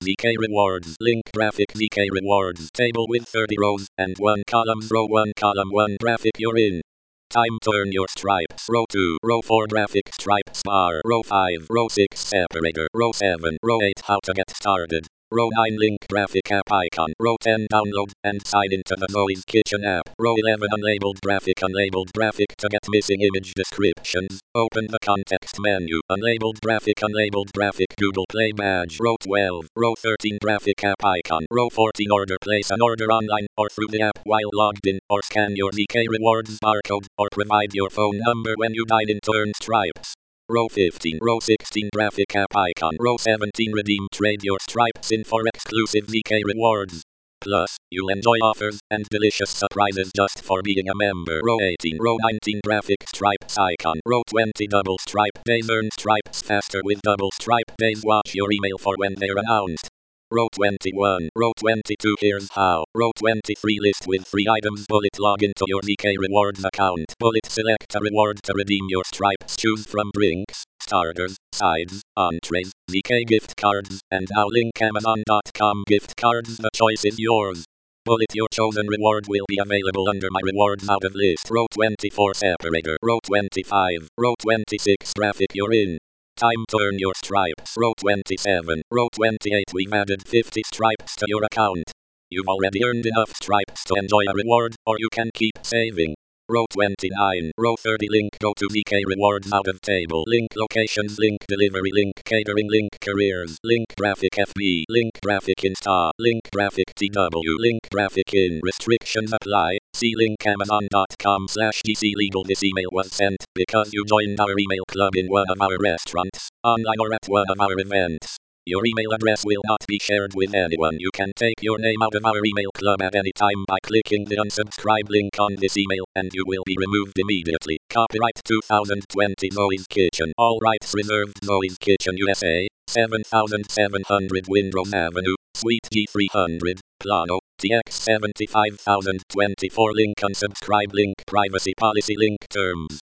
VK rewards. Link graphic VK rewards. Table with 30 rows and 1 column. Row 1 column 1 graphic you're in. Time to earn your stripes. Row 2, row 4 graphic stripes bar. Row 5, row 6 separator. Row 7, row 8 how to get started. Row 9 link graphic app icon. Row 10 download and sign into the Zoe's Kitchen app. Row 11 unlabeled graphic to get missing image descriptions. Open the context menu. Unlabeled graphic Google Play badge. Row 12, row 13 graphic app icon. Row 14 order place an order online or through the app while logged in, or scan your VK rewards barcode, or provide your phone number when you dine in to earn stripes. Row 15, row 16 graphic app icon. Row 17 redeem trade your stripes in for exclusive VK rewards. Plus, you'll enjoy offers and delicious surprises just for being a member. Row 18, row 19 graphic stripes icon. Row 20 double stripe days. Earn stripes faster with double stripe days. Watch your email for when they're announced. Row 21, row 22 here's how. Row 23 list with 3 items. Bullet log into your VK rewards account. Bullet select a reward to redeem your stripes. Choose from drinks, starters, sides, entrees, VK gift cards, and now link Amazon.com gift cards. The choice is yours. Bullet your chosen reward will be available under my rewards out of list. Row 24 separator. Row 25, row 26 graphic you're in. Time to earn your stripes. Row 27, row 28 we've added 50 stripes to your account. You've already earned enough stripes to enjoy a reward, or you can keep saving. Row 29, row 30 link go to VK rewards out of table. Link locations, link delivery, link catering, link careers, link graphic FB, link graphic Insta, link graphic TW, link graphic in. Restrictions apply. See link Amazon.com/GC legal. This email was sent because you joined our email club in one of our restaurants, online or at one of our events. Your email address will not be shared with anyone. You can take your name out of our email club at any time by clicking the unsubscribe link on this email, and you will be removed immediately. Copyright 2020 Zoe's Kitchen. All rights reserved. Zoe's Kitchen USA, 7700 Windrose Avenue, Suite G300, Plano, TX 75024. Link unsubscribe link privacy policy link terms.